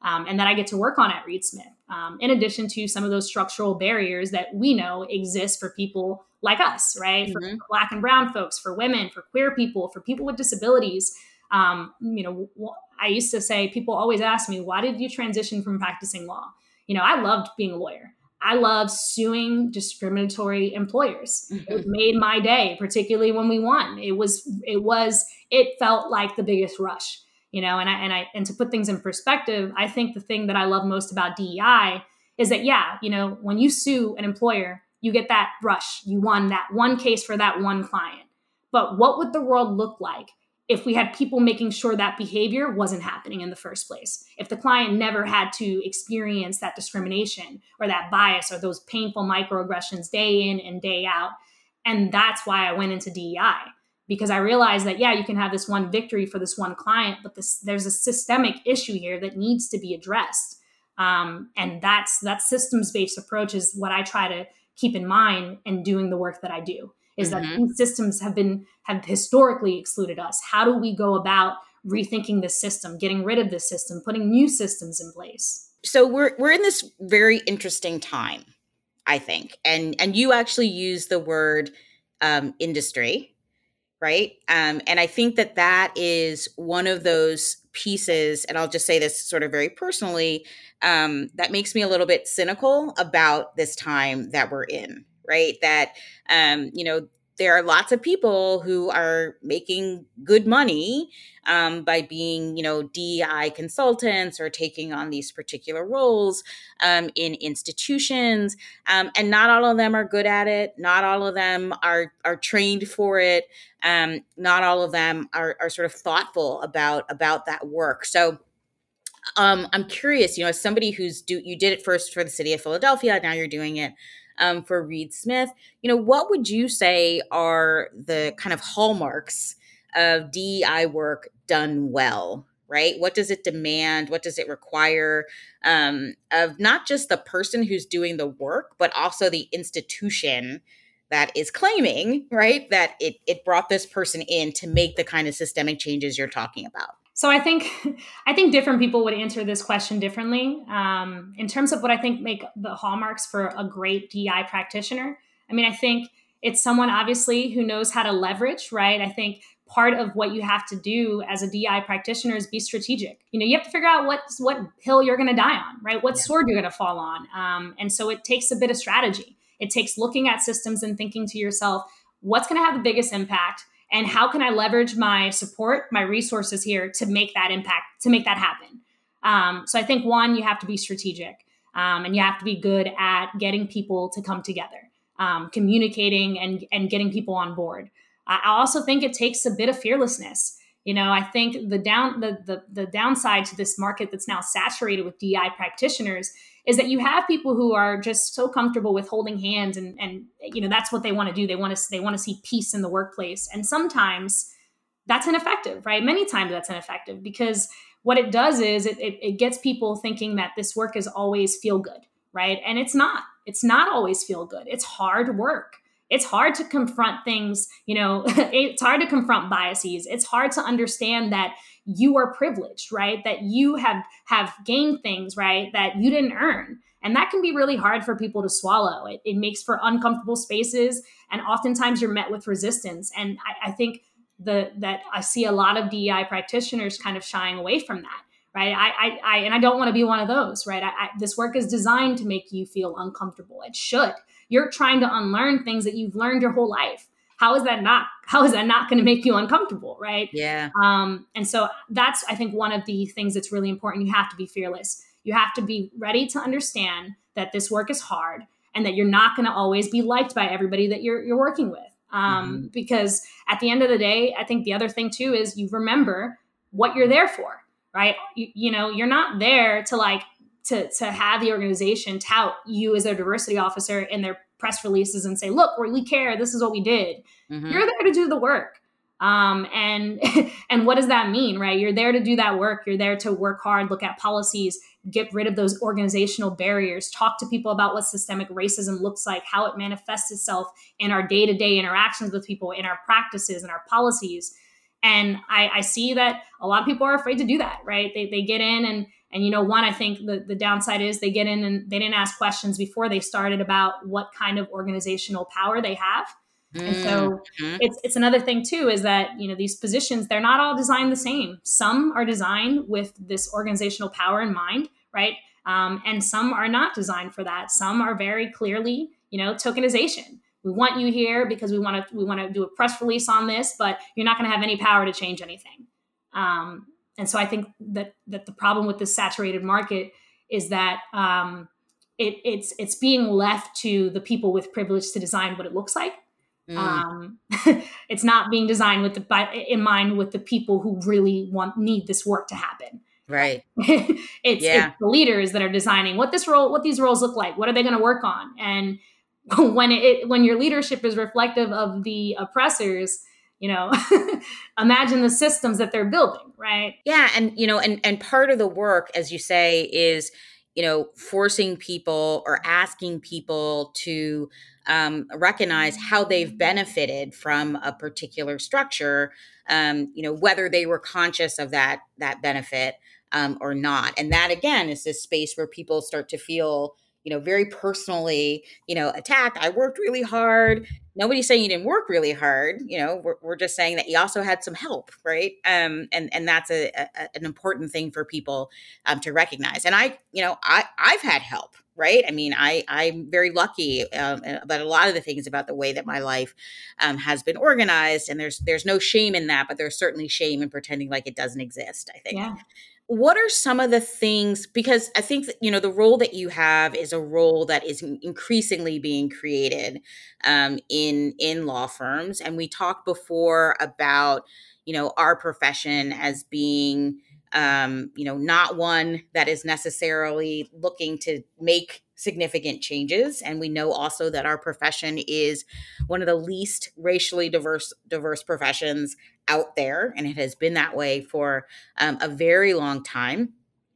um, and that I get to work on at Reed Smith, um, in addition to some of those structural barriers that we know exist for people like us, right? For, Mm-hmm. for Black and brown folks, for women, for queer people, for people with disabilities. Um, you know, I used to say, people always ask me, why did you transition from practicing law? You know, I loved being a lawyer. I loved suing discriminatory employers. Mm-hmm. It made my day, particularly when we won. It was, it was, it felt like the biggest rush, you know, and I, and I, and to put things in perspective, I think the thing that I love most about D E I is that, yeah, you know, when you sue an employer, you get that rush. You won that one case for that one client. But what would the world look like if we had people making sure that behavior wasn't happening in the first place? If the client never had to experience that discrimination or that bias or those painful microaggressions day in and day out. And that's why I went into D E I, because I realized that, yeah, you can have this one victory for this one client, but this, there's a systemic issue here that needs to be addressed. Um, and that's that systems-based approach is what I try to keep in mind in doing the work that I do. Is that Mm-hmm. these systems have been have historically excluded us. How do we go about rethinking this system, getting rid of this system, putting new systems in place? So we're we're in this very interesting time, I think, and and you actually use the word um, industry, right? Um, and I think that that is one of those pieces, and I'll just say this sort of very personally, um, that makes me a little bit cynical about this time that we're in. Right. That, um, you know, there are lots of people who are making good money um, by being, you know, D E I consultants or taking on these particular roles um, in institutions. Um, and not all of them are good at it. Not all of them are are trained for it. Um, not all of them are, are sort of thoughtful about about that work. So um, I'm curious, you know, as somebody who's do you did it first for the city of Philadelphia, now you're doing it Um, for Reed Smith, you know, what would you say are the kind of hallmarks of D E I work done well, right? What does it demand? What does it require um, of not just the person who's doing the work, but also the institution that is claiming, right, that it, it brought this person in to make the kind of systemic changes you're talking about? So I think I think different people would answer this question differently. Um, in terms of what I think make the hallmarks for a great D E I practitioner, I mean, I think it's someone obviously who knows how to leverage, right? I think part of what you have to do as a D E I practitioner is be strategic. You know, you have to figure out what what hill you're going to die on, right? What Yeah. sword you're going to fall on, um, and so it takes a bit of strategy. It takes looking at systems and thinking to yourself, what's going to have the biggest impact? And how can I leverage my support, my resources here to make that impact, to make that happen? Um, so I think one, you have to be strategic um, and you have to be good at getting people to come together, um, communicating and, and getting people on board. I also think it takes a bit of fearlessness. You know, I think the down the, the the downside to this market that's now saturated with D E I practitioners is that you have people who are just so comfortable with holding hands and, and you know, that's what they want to do. They want to they want to see peace in the workplace. And sometimes that's ineffective, right? Many times that's ineffective because what it does is it, it, it gets people thinking that this work is always feel good, right? And it's not. It's not always feel good. It's hard work. It's hard to confront things, you know, it's hard to confront biases. It's hard to understand that you are privileged, right? That you have have gained things, right, that you didn't earn. And that can be really hard for people to swallow. It, it makes for uncomfortable spaces. And oftentimes you're met with resistance. And I, I think the that I see a lot of D E I practitioners kind of shying away from that. Right. I, I, I, and I don't want to be one of those. Right. I, I, this work is designed to make you feel uncomfortable. It should. You're trying to unlearn things that you've learned your whole life. How is that not? How is that not going to make you uncomfortable? Right. Yeah. Um, and so that's, I think, one of the things that's really important. You have to be fearless. You have to be ready to understand that this work is hard and that you're not going to always be liked by everybody that you're you're working with. Um, Mm-hmm. Because at the end of the day, I think the other thing too is you remember what you're there for. Right. You, you know, you're not there to like to, to have the organization tout you as their diversity officer in their press releases and say, look, we care. This is what we did. Mm-hmm. You're there to do the work. Um, and and what does that mean? Right. You're there to do that work. You're there to work hard, look at policies, get rid of those organizational barriers, talk to people about what systemic racism looks like, how it manifests itself in our day-to-day interactions with people, in our practices and our policies. And I, I see that a lot of people are afraid to do that, right? They, they get in and, and, you know, one, I think the, the downside is they get in and they didn't ask questions before they started about what kind of organizational power they have. And so Mm-hmm. it's it's another thing too, is that, you know, these positions, they're not all designed the same. Some are designed with this organizational power in mind, right? Um, and some are not designed for that. Some are very clearly, you know, tokenization. We want you here because we want to we want to do a press release on this, but you're not going to have any power to change anything. Um, and so I think that that the problem with this saturated market is that um, it, it's it's being left to the people with privilege to design what it looks like. Mm. Um, it's not being designed with the by, in mind with the people who really want need this work to happen. Right. it's, Yeah. it's the leaders that are designing what this role, what these roles look like. What are they going to work on? And when it when your leadership is reflective of the oppressors, you know, imagine the systems that they're building, right? Yeah, and you know, and and part of the work, as you say, is, you know, forcing people or asking people to um, recognize how they've benefited from a particular structure, um, you know, whether they were conscious of that that benefit um, or not. And that again is this space where people start to feel, you know, very personally, you know, attacked. I worked really hard. Nobody's saying you didn't work really hard. You know, we're, we're just saying that you also had some help, right? Um, and and that's a, a an important thing for people um, to recognize. And I, you know, I I've had help, right? I mean, I I'm very lucky um, about a lot of the things about the way that my life um, has been organized. And there's there's no shame in that, but there's certainly shame in pretending like it doesn't exist, I think. Yeah. What are some of the things, because I think that, you know, the role that you have is a role that is increasingly being created um, in in law firms. And we talked before about, you know, our profession as being, um, you know, not one that is necessarily looking to make significant changes. And we know also that our profession is one of the least racially diverse diverse professions out there, and it has been that way for um, a very long time.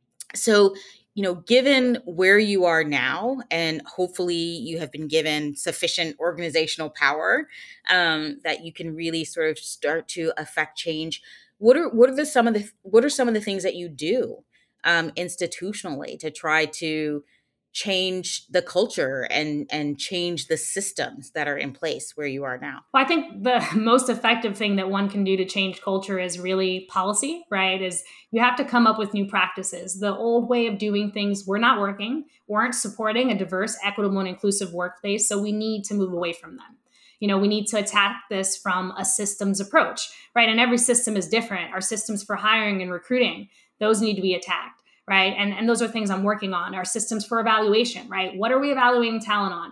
So, you know, given where you are now, and hopefully you have been given sufficient organizational power um, that you can really sort of start to affect change. What are what are the some of the what are some of the things that you do um, institutionally to try to change the culture and and change the systems that are in place where you are now? Well, I think the most effective thing that one can do to change culture is really policy, right? Is you have to come up with new practices. The old way of doing things were not working, weren't supporting a diverse, equitable, and inclusive workplace. So we need to move away from them. You know, we need to attack this from a systems approach, right? And every system is different. Our systems for hiring and recruiting, those need to be attacked, right? And, and those are things I'm working on. Our systems for evaluation, right? What are we evaluating talent on?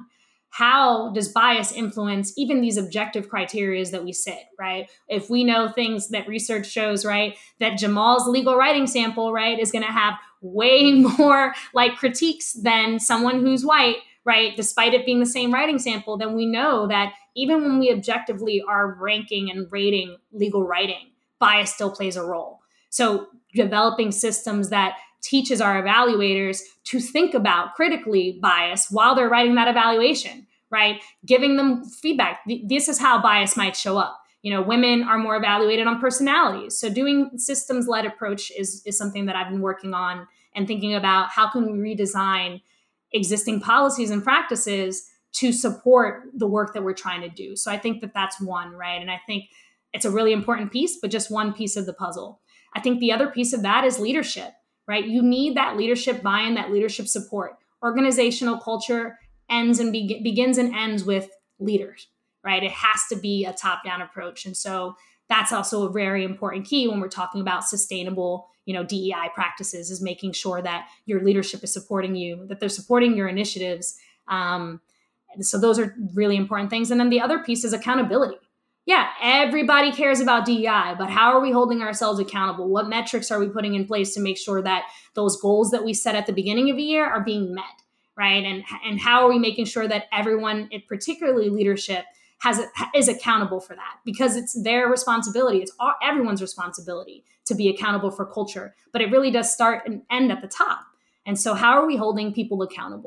How does bias influence even these objective criteria that we set, right? If we know things that research shows, right, that Jamal's legal writing sample, right, is going to have way more like critiques than someone who's white, right, despite it being the same writing sample, then we know that even when we objectively are ranking and rating legal writing, bias still plays a role. So developing systems that teaches our evaluators to think about critically bias while they're writing that evaluation, right? Giving them feedback. This is how bias might show up. You know, women are more evaluated on personalities. So doing systems-led approach is, is something that I've been working on and thinking about how can we redesign existing policies and practices to support the work that we're trying to do. So I think that that's one, right? And I think it's a really important piece, but just one piece of the puzzle. I think the other piece of that is leadership. Right? You need that leadership buy-in, that leadership support. Organizational culture ends and be- begins and ends with leaders, right? It has to be a top-down approach. And so that's also a very important key when we're talking about sustainable, you know, D E I practices, is making sure that your leadership is supporting you, that they're supporting your initiatives. Um, so those are really important things. And then the other piece is accountability. Yeah, everybody cares about D E I, but how are we holding ourselves accountable? What metrics are we putting in place to make sure that those goals that we set at the beginning of the year are being met, right? And, and how are we making sure that everyone, particularly leadership, has is accountable for that? Because it's their responsibility. It's all, everyone's responsibility to be accountable for culture, but it really does start and end at the top. And so how are we holding people accountable?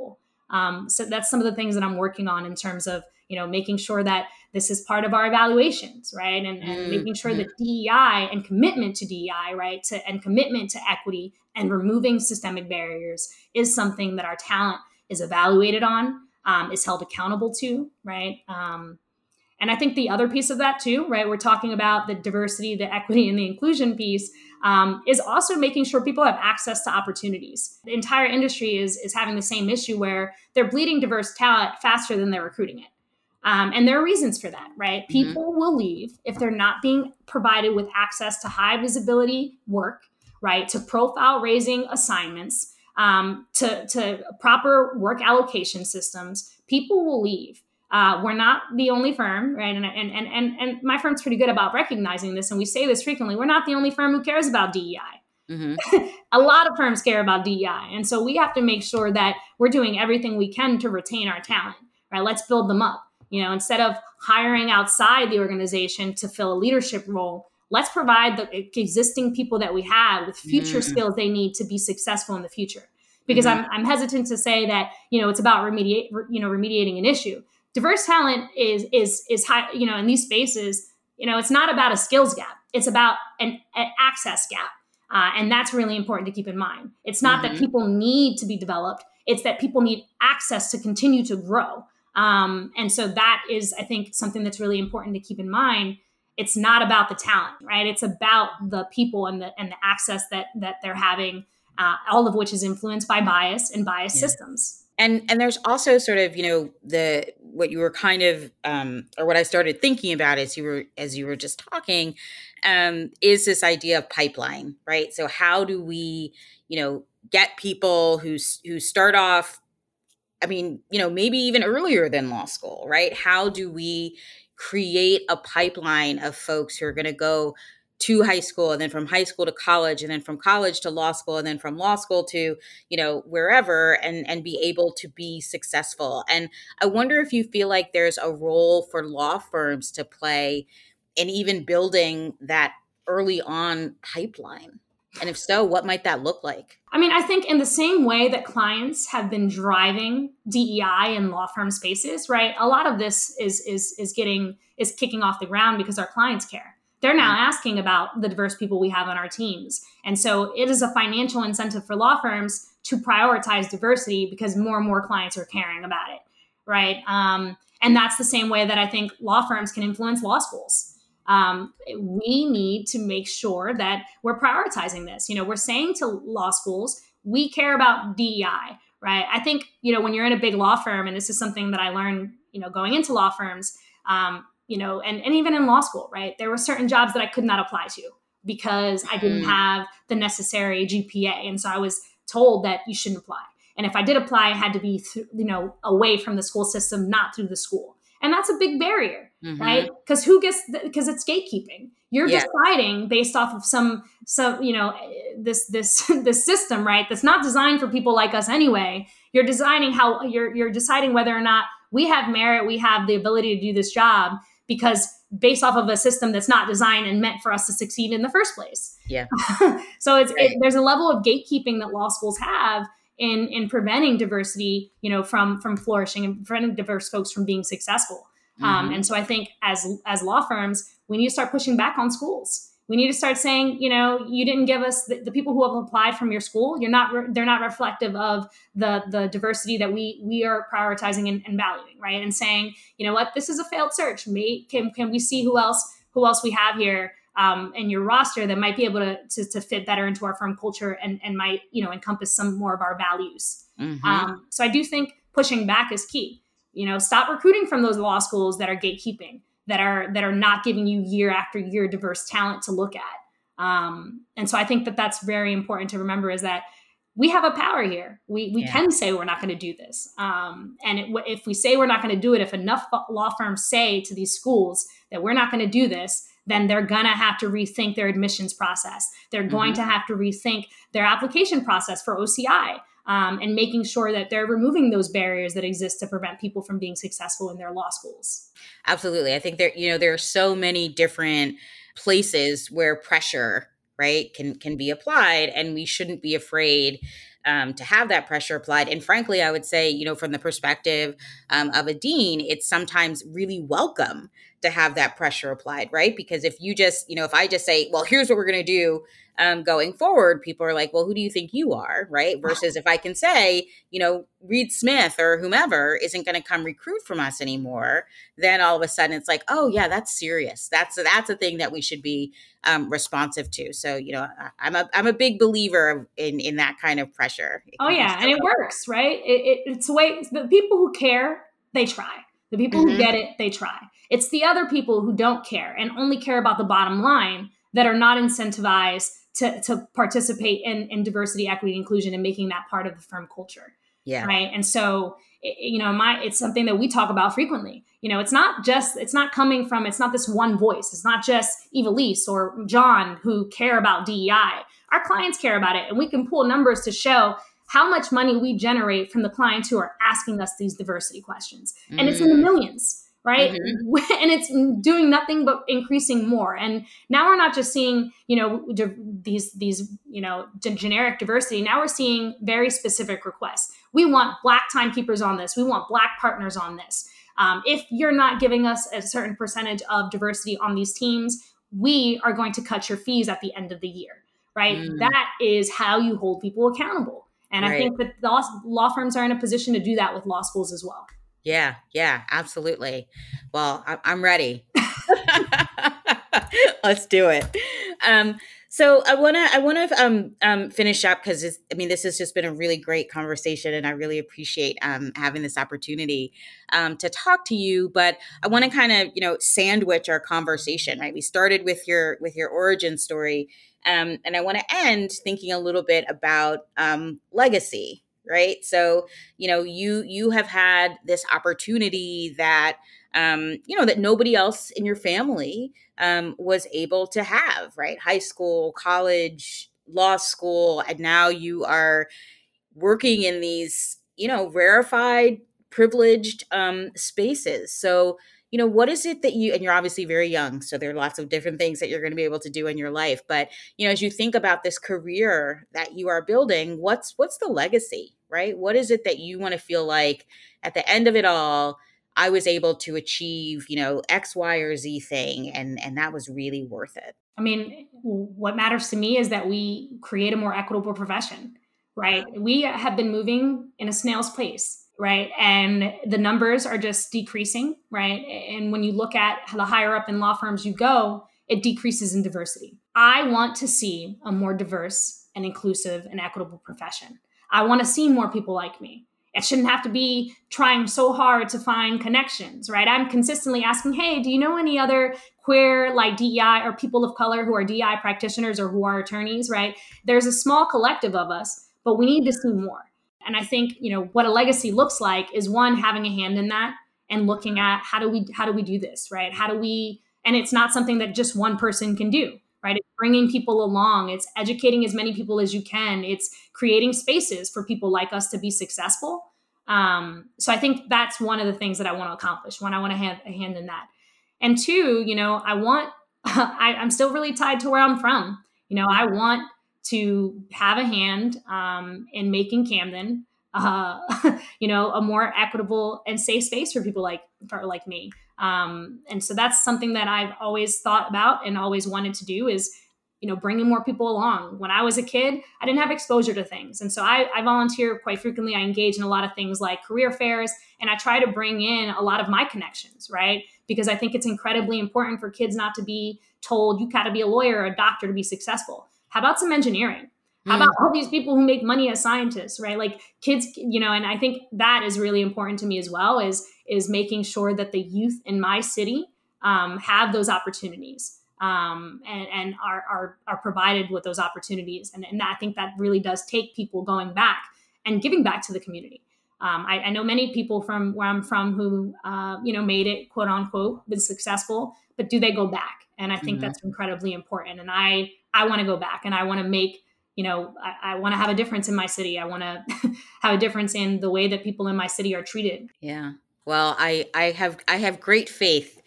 Um, so that's some of the things that I'm working on in terms of, you know, making sure that this is part of our evaluations, right? And, and Mm-hmm. making sure that D E I and commitment to D E I, right, to, and commitment to equity and removing systemic barriers is something that our talent is evaluated on, um, is held accountable to, right? Um, and I think the other piece of that too, right, we're talking about the diversity, the equity, and the inclusion piece, um, is also making sure people have access to opportunities. The entire industry is, is having the same issue where they're bleeding diverse talent faster than they're recruiting it. Um, and there are reasons for that, right? Mm-hmm. People will leave if they're not being provided with access to high visibility work, right, to profile raising assignments, um, to, to proper work allocation systems. People will leave. Uh, we're not the only firm, right? And, and, and, and, and my firm's pretty good about recognizing this. And we say this frequently. We're not the only firm who cares about D E I. Mm-hmm. A lot of firms care about D E I. And so we have to make sure that we're doing everything we can to retain our talent, right? Let's build them up. You know, instead of hiring outside the organization to fill a leadership role, let's provide the existing people that we have with future mm-hmm. skills they need to be successful in the future. Because mm-hmm. I'm, I'm hesitant to say that, you know, it's about remediate, you know, remediating an issue. Diverse talent is is is high, you know, in these spaces, you know, it's not about a skills gap. It's about an, an access gap. Uh, and that's really important to keep in mind. It's not mm-hmm. that people need to be developed. It's that people need access to continue to grow. Um, and so that is, I think, something that's really important to keep in mind. It's not about the talent, right? It's about the people and the and the access that that they're having, uh, all of which is influenced by bias and bias yeah. systems. And and there's also sort of, you know, the what you were kind of um, or what I started thinking about as you were as you were just talking um, is this idea of pipeline, right? So how do we, you know, get people who who start off, I mean, you know, maybe even earlier than law school, right? How do we create a pipeline of folks who are going to go to high school and then from high school to college and then from college to law school and then from law school to, you know, wherever and, and be able to be successful. And I wonder if you feel like there's a role for law firms to play in even building that early on pipeline. And if so, what might that look like? I mean, I think in the same way that clients have been driving D E I in law firm spaces, right? A lot of this is is is getting is kicking off the ground because our clients care. They're now asking about the diverse people we have on our teams. And so it is a financial incentive for law firms to prioritize diversity because more and more clients are caring about it, right? Um, and that's the same way that I think law firms can influence law schools. Um, we need to make sure that we're prioritizing this. You know, we're saying to law schools, we care about D E I, right? I think, you know, when you're in a big law firm, and this is something that I learned, you know, going into law firms, um, you know, and, and even in law school, right? There were certain jobs that I could not apply to because I didn't have the necessary G P A. And so I was told that you shouldn't apply. And if I did apply, it had to be, th- you know, away from the school system, not through the school. And that's a big barrier, mm-hmm. right? Because who gets, because it's gatekeeping. You're yeah. deciding based off of some, some, you know, this, this, this system, right? That's not designed for people like us anyway. You're designing how you're, you're deciding whether or not we have merit, we have the ability to do this job because based off of a system that's not designed and meant for us to succeed in the first place. Yeah. So it's, right. it, there's a level of gatekeeping that law schools have in, in preventing diversity, you know, from, from flourishing and preventing diverse folks from being successful. Mm-hmm. Um, and so I think as, as law firms, we need to start pushing back on schools. We need to start saying, you know, you didn't give us the, the people who have applied from your school. You're not, re- they're not reflective of the, the diversity that we, we are prioritizing and, and valuing, right? And saying, you know what, this is a failed search. May, can, can we see who else, who else we have here um, in your roster that might be able to, to, to fit better into our firm culture and, and might, you know, encompass some more of our values. Mm-hmm. Um, so I do think pushing back is key. You know, stop recruiting from those law schools that are gatekeeping, that are that are not giving you year after year diverse talent to look at. Um, and so I think that that's very important to remember is that we have a power here. We we yeah. can say we're not going to do this. Um, and it, if we say we're not going to do it, if enough law firms say to these schools that we're not going to do this, then they're going to have to rethink their admissions process. They're going mm-hmm. to have to rethink their application process for O C I. Um, and making sure that they're removing those barriers that exist to prevent people from being successful in their law schools. Absolutely. I think there, you know, there are so many different places where pressure, right, can can be applied, and we shouldn't be afraid um, to have that pressure applied. And frankly, I would say, you know, from the perspective um, of a dean, it's sometimes really welcome to have that pressure applied, right? Because if you just, you know, if I just say, well, here's what we're going to do um, going forward, people are like, well, who do you think you are, right? Versus if I can say, you know, Reed Smith or whomever isn't going to come recruit from us anymore, then all of a sudden it's like, oh yeah, that's serious. That's that's a thing that we should be um, responsive to. So, you know, I, I'm a I'm a big believer in in that kind of pressure. Oh yeah, and it works, right? It, it, it's a way. The people who care, they try. The people mm-hmm. who get it, they try. It's the other people who don't care and only care about the bottom line that are not incentivized to, to participate in, in diversity, equity, inclusion, and making that part of the firm culture. Yeah. Right. And so, it, you know, my it's something that we talk about frequently. You know, it's not just it's not coming from it's not this one voice. It's not just Evilise or John who care about D E I. Our clients care about it, and we can pull numbers to show how much money we generate from the clients who are asking us these diversity questions. And mm. it's in the millions, right? Mm-hmm. And it's doing nothing but increasing more. And now we're not just seeing, you know, di- these, these, you know, g- generic diversity. Now we're seeing very specific requests. We want Black timekeepers on this. We want Black partners on this. Um, if you're not giving us a certain percentage of diversity on these teams, we are going to cut your fees at the end of the year, right? Mm. That is how you hold people accountable. And right. I think that law, law firms are in a position to do that with law schools as well. Yeah, yeah, absolutely. Well, I, I'm ready. Let's do it. Um, so I want to I want to um, um, finish up because I mean this has just been a really great conversation, and I really appreciate um, having this opportunity um, to talk to you. But I want to kind of you know sandwich our conversation. Right, we started with your with your origin story. Um, and I want to end thinking a little bit about um, legacy, right? So, you know, you you have had this opportunity that, um, you know, that nobody else in your family um, was able to have, right? High school, college, law school, and now you are working in these, you know, rarefied, privileged um, spaces. So, you know, what is it that you, and you're obviously very young, so there are lots of different things that you're going to be able to do in your life. But, you know, as you think about this career that you are building, what's, what's the legacy, right? What is it that you want to feel like at the end of it all, I was able to achieve, you know, X, Y, or Z thing. And, and that was really worth it. I mean, what matters to me is that we create a more equitable profession, right? We have been moving in a snail's pace. Right. And the numbers are just decreasing. Right. And when you look at the higher up in law firms you go, it decreases in diversity. I want to see a more diverse and inclusive and equitable profession. I want to see more people like me. It shouldn't have to be trying so hard to find connections. Right. I'm consistently asking, hey, do you know any other queer like D E I or people of color who are D E I practitioners or who are attorneys? Right. There's a small collective of us, but we need to see more. And I think, you know, what a legacy looks like is one, having a hand in that and looking at how do we how do we do this, right? How do we, and it's not something that just one person can do, right? It's bringing people along. It's educating as many people as you can. It's creating spaces for people like us to be successful. Um, so I think that's one of the things that I want to accomplish. One, I want to have a hand in that. And two, you know, I want, I, I'm still really tied to where I'm from. You know, I want to have a hand um, in making Camden, uh, you know, a more equitable and safe space for people like for, like me. Um, and so that's something that I've always thought about and always wanted to do is, you know, bringing more people along. When I was a kid, I didn't have exposure to things. And so I, I volunteer quite frequently. I engage in a lot of things like career fairs, and I try to bring in a lot of my connections, right? Because I think it's incredibly important for kids not to be told you got to be a lawyer or a doctor to be successful. How about some engineering? How about all these people who make money as scientists, right? Like kids, you know, and I think that is really important to me as well, is, is making sure that the youth in my city um, have those opportunities um, and, and are, are, are provided with those opportunities. And, and I think that really does take people going back and giving back to the community. Um, I, I know many people from where I'm from who, uh, you know, made it, quote unquote, been successful, but do they go back? And I think mm-hmm. that's incredibly important. And I, I want to go back and I want to make, you know, I, I want to have a difference in my city. I want to have a difference in the way that people in my city are treated. Yeah. Well, I, I have, I have great faith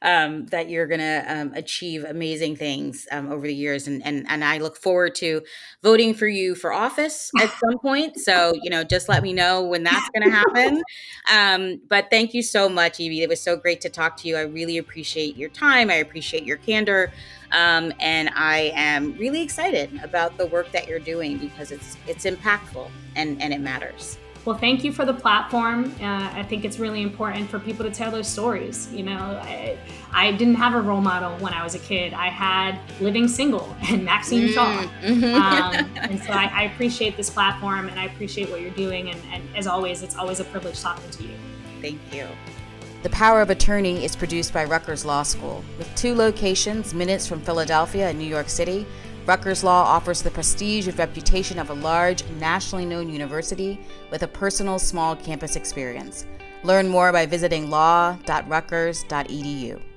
um, that you're going to um, achieve amazing things um, over the years. And, and, and I look forward to voting for you for office at some point. So, you know, just let me know when that's going to happen. Um, but thank you so much, Evie. It was so great to talk to you. I really appreciate your time. I appreciate your candor. Um, and I am really excited about the work that you're doing because it's it's impactful and, and it matters. Well, thank you for the platform. Uh, I think it's really important for people to tell those stories. You know, I, I didn't have a role model when I was a kid. I had Living Single and Maxine Shaw. Mm-hmm. Um, and so I, I appreciate this platform and I appreciate what you're doing. And, and as always, it's always a privilege talking to you. Thank you. The Power of Attorney is produced by Rutgers Law School. With two locations, minutes from Philadelphia and New York City, Rutgers Law offers the prestige and reputation of a large, nationally known university with a personal, small campus experience. Learn more by visiting law dot rutgers dot e d u.